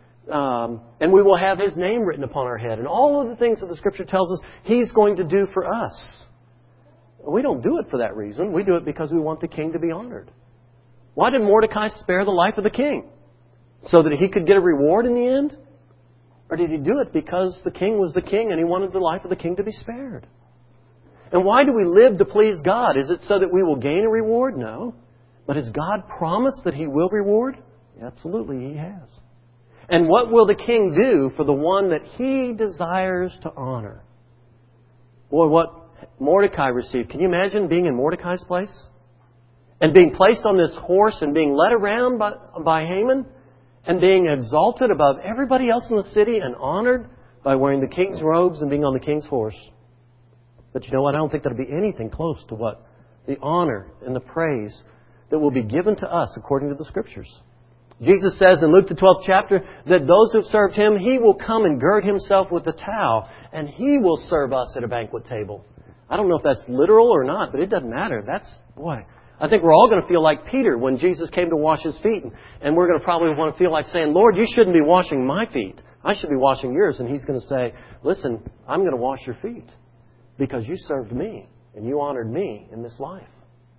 Speaker 1: And we will have His name written upon our head. And all of the things that the Scripture tells us He's going to do for us. We don't do it for that reason. We do it because we want the king to be honored. Why did Mordecai spare the life of the king? So that he could get a reward in the end? Or did he do it because the king was the king and he wanted the life of the king to be spared? And why do we live to please God? Is it so that we will gain a reward? No. But has God promised that He will reward? Absolutely, He has. And what will the king do for the one that he desires to honor? Boy, what Mordecai received. Can you imagine being in Mordecai's place? And being placed on this horse and being led around by Haman and being exalted above everybody else in the city and honored by wearing the king's robes and being on the king's horse. But you know what? I don't think that'll be anything close to what the honor and the praise that will be given to us according to the Scriptures. Jesus says in Luke the 12th chapter that those who have served Him, He will come and gird Himself with a towel and He will serve us at a banquet table. I don't know if that's literal or not, but it doesn't matter. I think we're all going to feel like Peter when Jesus came to wash His feet. And we're going to probably want to feel like saying, Lord, you shouldn't be washing my feet. I should be washing yours. And He's going to say, listen, I'm going to wash your feet because you served me and you honored me in this life.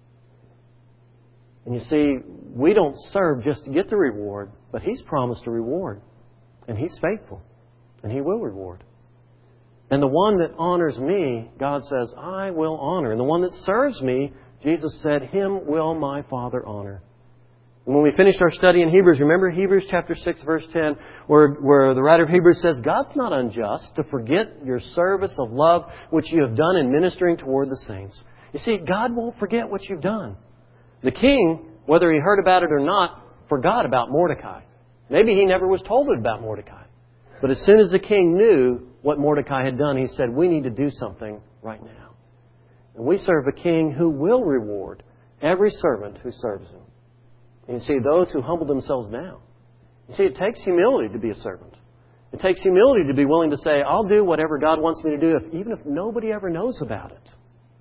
Speaker 1: And you see, we don't serve just to get the reward, but He's promised a reward. And He's faithful. And He will reward. And the one that honors me, God says, I will honor. And the one that serves me, Jesus said, Him will my Father honor. And when we finished our study in Hebrews, remember Hebrews chapter 6, verse 10, where the writer of Hebrews says, God's not unjust to forget your service of love which you have done in ministering toward the saints. You see, God won't forget what you've done. The king, whether he heard about it or not, forgot about Mordecai. Maybe he never was told about Mordecai. But as soon as the king knew what Mordecai had done, he said, we need to do something right now. And we serve a king who will reward every servant who serves him. And you see, those who humble themselves down. You see, it takes humility to be a servant. It takes humility to be willing to say, I'll do whatever God wants me to do, even if nobody ever knows about it.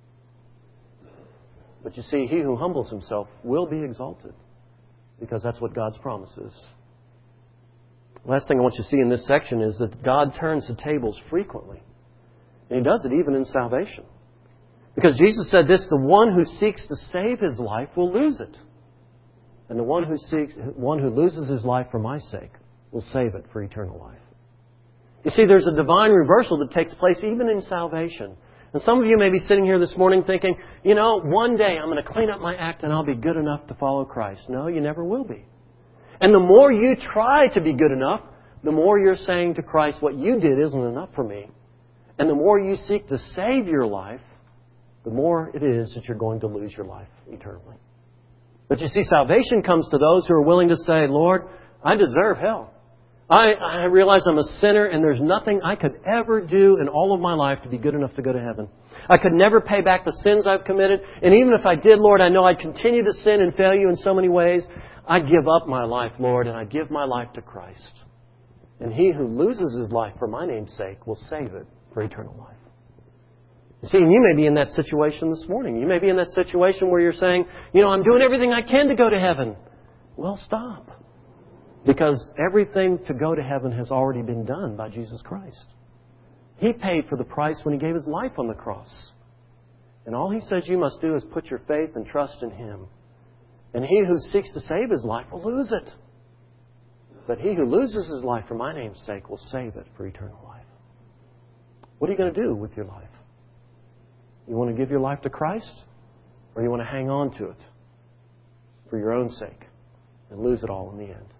Speaker 1: But you see, he who humbles himself will be exalted, because that's what God's promise is. Last thing I want you to see in this section is that God turns the tables frequently. And He does it even in salvation. Because Jesus said this, the one who seeks to save his life will lose it. And the one who loses his life for my sake will save it for eternal life. You see, there's a divine reversal that takes place even in salvation. And some of you may be sitting here this morning thinking, one day I'm going to clean up my act and I'll be good enough to follow Christ. No, you never will be. And the more you try to be good enough, the more you're saying to Christ, what you did isn't enough for me. And the more you seek to save your life, the more it is that you're going to lose your life eternally. But you see, salvation comes to those who are willing to say, Lord, I deserve hell. I realize I'm a sinner and there's nothing I could ever do in all of my life to be good enough to go to heaven. I could never pay back the sins I've committed. And even if I did, Lord, I know I'd continue to sin and fail You in so many ways. I give up my life, Lord, and I give my life to Christ. And he who loses his life for my name's sake will save it for eternal life. You see, and you may be in that situation this morning. You may be in that situation where you're saying, I'm doing everything I can to go to heaven. Well, stop. Because everything to go to heaven has already been done by Jesus Christ. He paid for the price when He gave His life on the cross. And all He says you must do is put your faith and trust in Him. And he who seeks to save his life will lose it. But he who loses his life for my name's sake will save it for eternal life. What are you going to do with your life? You want to give your life to Christ? Or you want to hang on to it for your own sake and lose it all in the end?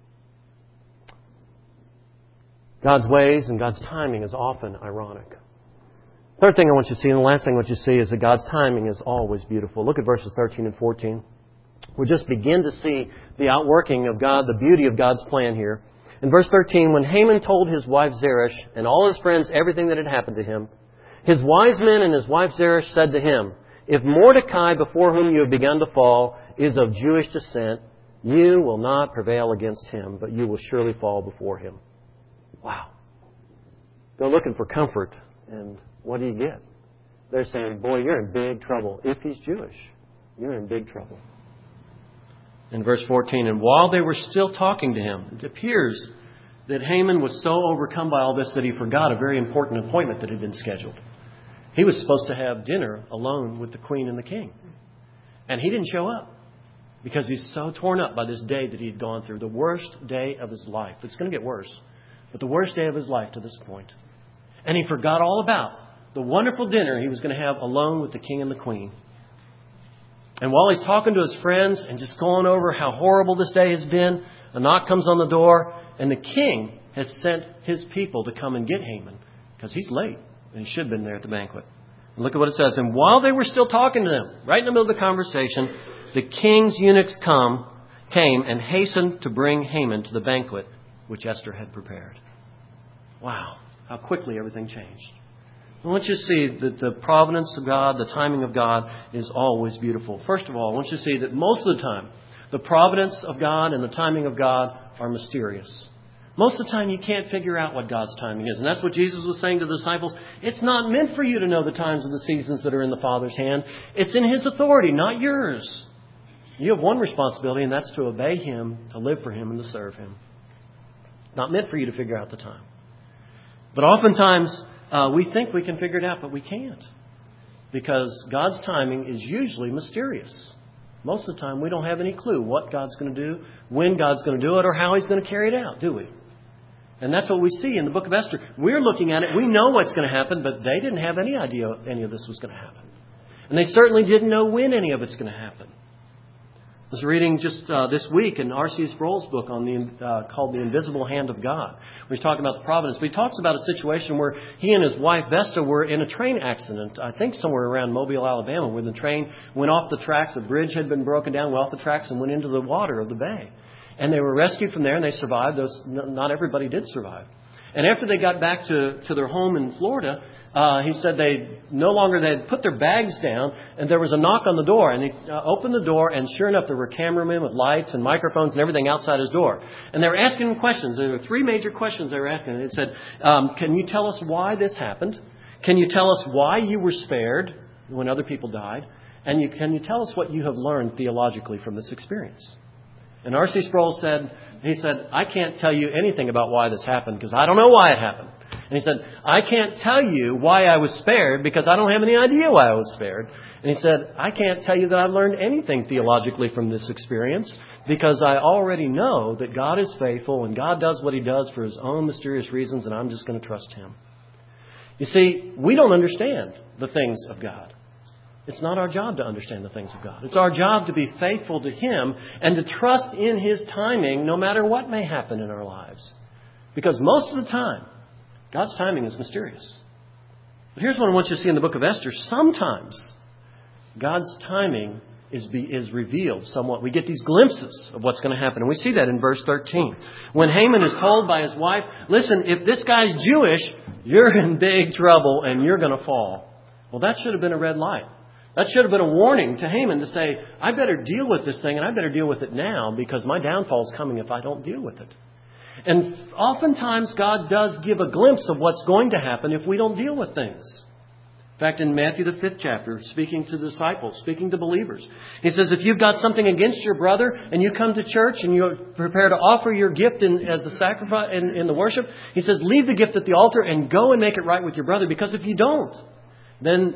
Speaker 1: God's ways and God's timing is often ironic. Third thing I want you to see, and the last thing I want you to see, is that God's timing is always beautiful. Look at verses 13 and 14. We just begin to see the outworking of God, the beauty of God's plan here. In verse 13, when Haman told his wife Zeresh and all his friends everything that had happened to him, his wise men and his wife Zeresh said to him, if Mordecai, before whom you have begun to fall, is of Jewish descent, you will not prevail against him, but you will surely fall before him. Wow. They're looking for comfort, and what do you get? They're saying, boy, you're in big trouble. If he's Jewish, you're in big trouble. In verse 14, and while they were still talking to him, it appears that Haman was so overcome by all this that he forgot a very important appointment that had been scheduled. He was supposed to have dinner alone with the queen and the king. And he didn't show up because he's so torn up by this day that he'd gone through, the worst day of his life. It's going to get worse, but the worst day of his life to this point. And he forgot all about the wonderful dinner he was going to have alone with the king and the queen. And while he's talking to his friends and just going over how horrible this day has been, a knock comes on the door, and the king has sent his people to come and get Haman because he's late and he should have been there at the banquet. And look at what it says. And while they were still talking to them, right in the middle of the conversation, the king's eunuchs came and hastened to bring Haman to the banquet which Esther had prepared. Wow, how quickly everything changed. I want you to see that the providence of God, the timing of God, is always beautiful. First of all, I want you to see that most of the time, the providence of God and the timing of God are mysterious. Most of the time, you can't figure out what God's timing is. And that's what Jesus was saying to the disciples. It's not meant for you to know the times and the seasons that are in the Father's hand. It's in His authority, not yours. You have one responsibility, and that's to obey Him, to live for Him, and to serve Him. Not meant for you to figure out the time. But oftentimes, we think we can figure it out, but we can't. Because God's timing is usually mysterious. Most of the time, we don't have any clue what God's going to do, when God's going to do it, or how He's going to carry it out, do we? And that's what we see in the book of Esther. We're looking at it. We know what's going to happen, but they didn't have any idea any of this was going to happen. And they certainly didn't know when any of it's going to happen. I was reading just this week in R.C. Sproul's book on called The Invisible Hand of God. Where he's talking about the providence. But he talks about a situation where he and his wife Vesta were in a train accident, I think somewhere around Mobile, Alabama, where the train went off the tracks. A bridge had been broken down, went off the tracks, and went into the water of the bay. And they were rescued from there, and they survived. Not everybody did survive. And after they got back to their home in Florida, he said they'd put their bags down, and there was a knock on the door. And he opened the door, and sure enough, there were cameramen with lights and microphones and everything outside his door. And they were asking him questions. There were 3 major questions they were asking. They said, can you tell us why this happened? Can you tell us why you were spared when other people died? And can you tell us what you have learned theologically from this experience? And R.C. Sproul said, I can't tell you anything about why this happened because I don't know why it happened. And he said, I can't tell you why I was spared because I don't have any idea why I was spared. And he said, I can't tell you that I've learned anything theologically from this experience because I already know that God is faithful and God does what He does for His own mysterious reasons, and I'm just going to trust Him. You see, we don't understand the things of God. It's not our job to understand the things of God. It's our job to be faithful to Him and to trust in His timing no matter what may happen in our lives. Because most of the time, God's timing is mysterious. But here's what I want you to see in the book of Esther. Sometimes God's timing is revealed somewhat. We get these glimpses of what's going to happen. And we see that in verse 13. When Haman is told by his wife, listen, if this guy's Jewish, you're in big trouble and you're going to fall. Well, that should have been a red light. That should have been a warning to Haman to say, I better deal with this thing and I better deal with it now because my downfall is coming if I don't deal with it. And oftentimes God does give a glimpse of what's going to happen if we don't deal with things. In fact, in Matthew the 5th chapter, speaking to the disciples, speaking to believers, He says, if you've got something against your brother and you come to church and you prepare to offer your gift as a sacrifice in the worship, He says, leave the gift at the altar and go and make it right with your brother. Because if you don't, then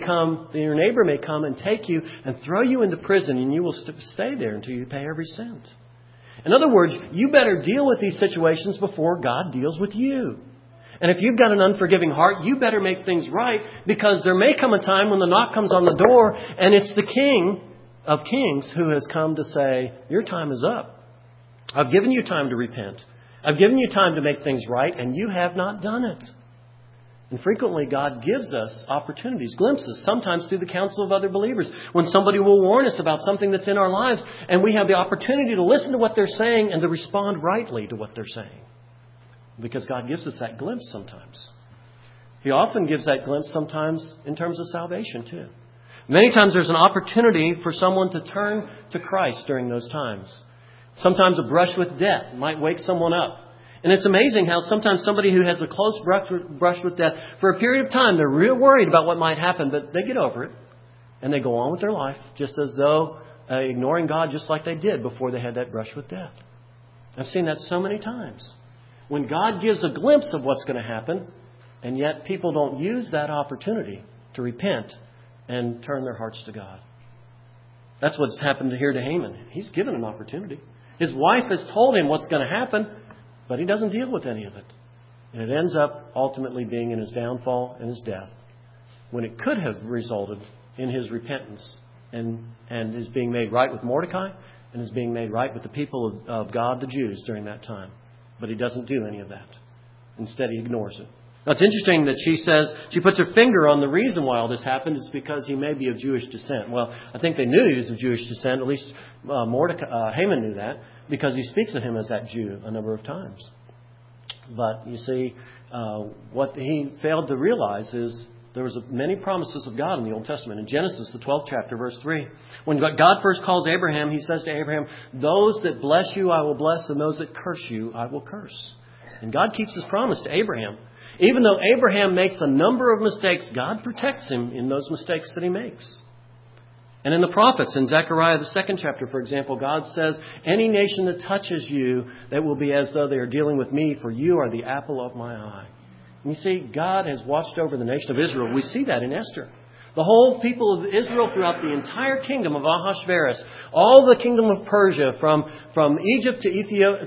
Speaker 1: your neighbor may come and take you and throw you into prison and you will stay there until you pay every cent. In other words, you better deal with these situations before God deals with you. And if you've got an unforgiving heart, you better make things right because there may come a time when the knock comes on the door and it's the King of Kings who has come to say, your time is up. I've given you time to repent. I've given you time to make things right and you have not done it. And frequently God gives us opportunities, glimpses, sometimes through the counsel of other believers, when somebody will warn us about something that's in our lives and we have the opportunity to listen to what they're saying and to respond rightly to what they're saying. Because God gives us that glimpse sometimes. He often gives that glimpse sometimes in terms of salvation too. Many times there's an opportunity for someone to turn to Christ during those times. Sometimes a brush with death might wake someone up. And it's amazing how sometimes somebody who has a close brush with death, for a period of time, they're real worried about what might happen, but they get over it. And they go on with their life just as though ignoring God just like they did before they had that brush with death. I've seen that so many times. When God gives a glimpse of what's going to happen, and yet people don't use that opportunity to repent and turn their hearts to God. That's what's happened here to Haman. He's given an opportunity. His wife has told him what's going to happen, but he doesn't deal with any of it. And it ends up ultimately being in his downfall and his death, when it could have resulted in his repentance and his being made right with Mordecai and his being made right with the people of God, the Jews, during that time. But he doesn't do any of that. Instead, he ignores it. Now, it's interesting that she puts her finger on the reason why all this happened. It's because he may be of Jewish descent. Well, I think they knew he was of Jewish descent. At least Haman knew that, because he speaks of him as that Jew a number of times. But you see, what he failed to realize is there was many promises of God in the Old Testament. In Genesis, the 12th chapter, verse 3, when God first calls Abraham, He says to Abraham, those that bless you I will bless, and those that curse you I will curse. And God keeps His promise to Abraham. Even though Abraham makes a number of mistakes, God protects him in those mistakes that he makes. And in the prophets, in Zechariah, the 2nd chapter, for example, God says, any nation that touches you, that will be as though they are dealing with me, for you are the apple of my eye. And you see, God has watched over the nation of Israel. We see that in Esther. The whole people of Israel throughout the entire kingdom of Ahasuerus, all the kingdom of Persia, from Egypt to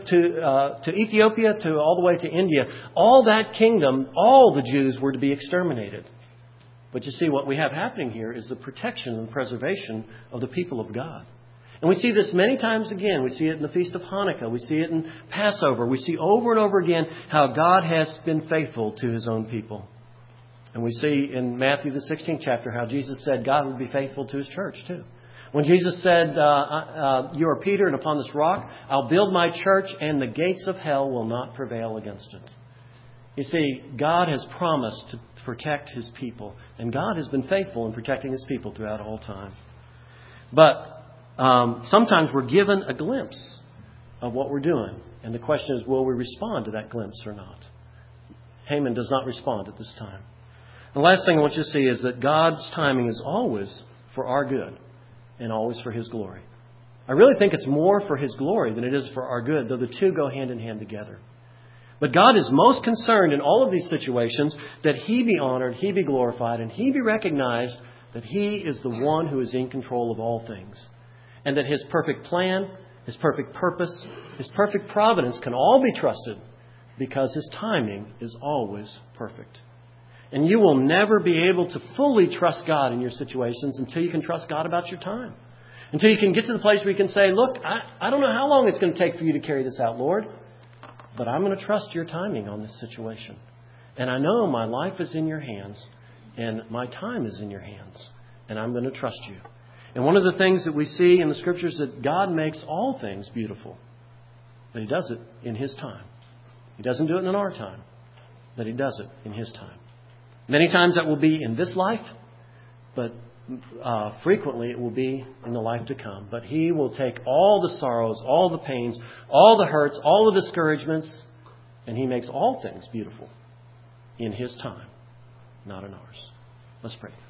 Speaker 1: Ethiopia to all the way to India, all that kingdom, all the Jews were to be exterminated. But you see, what we have happening here is the protection and preservation of the people of God. And we see this many times again. We see it in the Feast of Hanukkah. We see it in Passover. We see over and over again how God has been faithful to His own people. And we see in Matthew the 16th chapter how Jesus said God would be faithful to His church too. When Jesus said, you are Peter, and upon this rock I'll build my church, and the gates of hell will not prevail against it. You see, God has promised to protect His people. And God has been faithful in protecting His people throughout all time. But sometimes we're given a glimpse of what we're doing. And the question is, will we respond to that glimpse or not? Haman does not respond at this time. The last thing I want you to see is that God's timing is always for our good and always for His glory. I really think it's more for His glory than it is for our good, though the two go hand in hand together. But God is most concerned in all of these situations that He be honored, He be glorified, and He be recognized that He is the one who is in control of all things. And that His perfect plan, His perfect purpose, His perfect providence can all be trusted because His timing is always perfect. And you will never be able to fully trust God in your situations until you can trust God about your time. Until you can get to the place where you can say, look, I don't know how long it's going to take for you to carry this out, Lord. But I'm going to trust your timing on this situation. And I know my life is in your hands and my time is in your hands. And I'm going to trust you. And one of the things that we see in the Scriptures is that God makes all things beautiful. But He does it in His time. He doesn't do it in our time. But He does it in His time. Many times that will be in this life. But frequently it will be in the life to come. But He will take all the sorrows, all the pains, all the hurts, all the discouragements, and He makes all things beautiful in His time, not in ours. Let's pray.